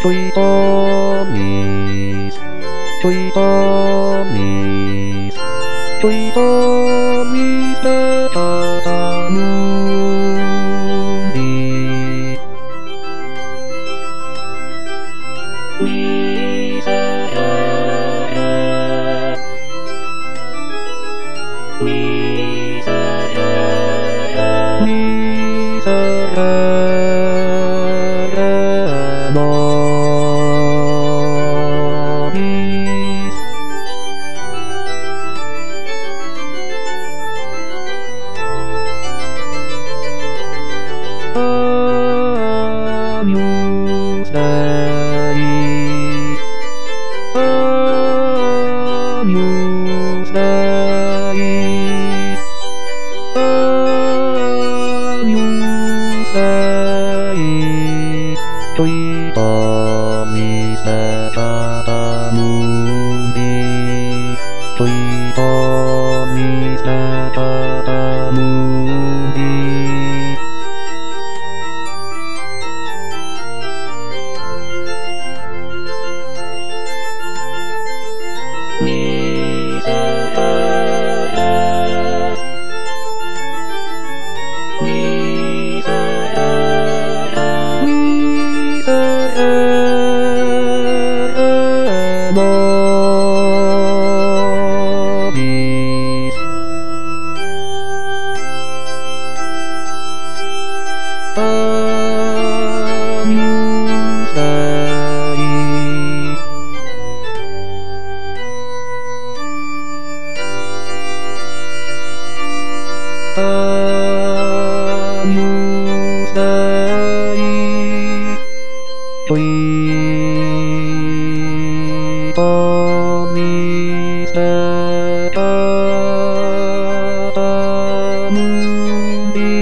Toitomis, Toitomis, Toitomis Petatamundi. Miserere, miserere, miserere nobis. Agnus Dei, Agnus Dei, Agnus Dei, Toitomis Petatamundi, Toitomis Petatamundi. Miserere, miserere, miserere nobis. Agnus Dei, Agnus Dei, Toitomis Petatamundi,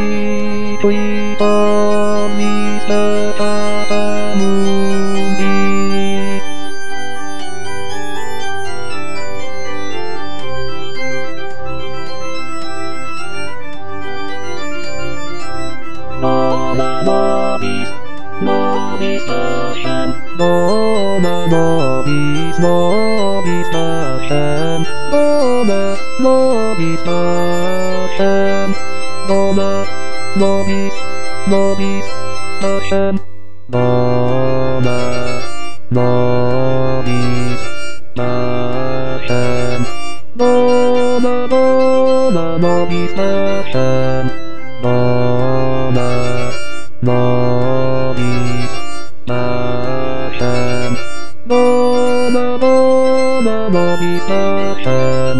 Toitomis Petatamundi. Nona nobis, nobis Hashem, Nona nobis, nobis Hashem, Nona nobis Hashem, Nona nobis, nobis Hashem, Nona nobis Hashem, Nona nobis Hashem, Nona nobis Hashem, Nona nobis Hashem.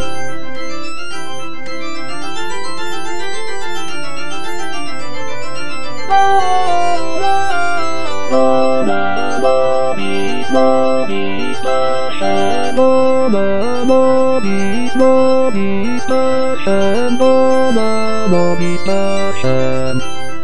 Nona nobis, nobis Hashem, Nona nobis, nobis Hashem, Nona nobis Hashem.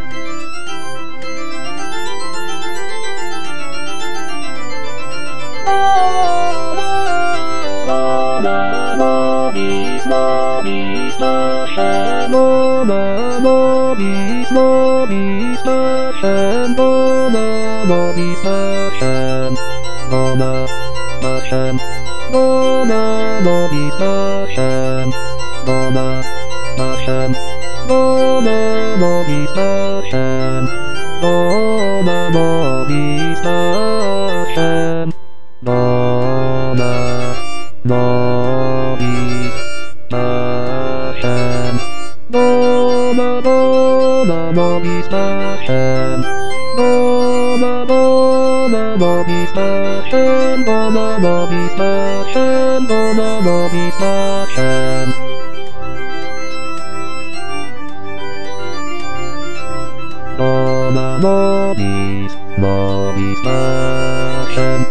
Nona nobis, nobis Hashem, Nona nobis, nobis Hashem, Nona nobis Hashem, Nona Hashem, Nona nobis Hashem, Nona Hashem, Nona nobis Hashem, Nona nobis Hashem, Nona nobis Hashem, Nona nobis Hashem, Nona nobis Hashem, Nona nobis Hashem, Nona nobis Hashem. Nona nobis, nobis Hashem.